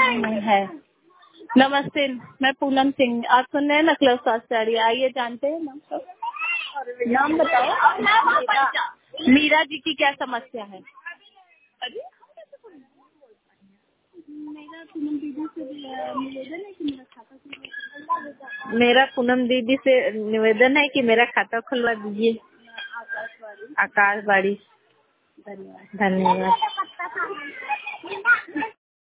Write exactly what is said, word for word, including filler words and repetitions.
है। नमस्ते, मैं पूनम सिंह। आप सुन रहे हैं ना क्लब स्वास्थ्य। आइए जानते हैं नाम नाम बताओ। मीरा, मीरा जी की क्या समस्या है? मेरा पूनम दीदी से निवेदन है कि मेरा खाता खुलवा मेरा पूनम दीदी से निवेदन है कि मेरा खाता खुलवा दीजिए। आकाशवाणी। धन्यवाद धन्यवाद।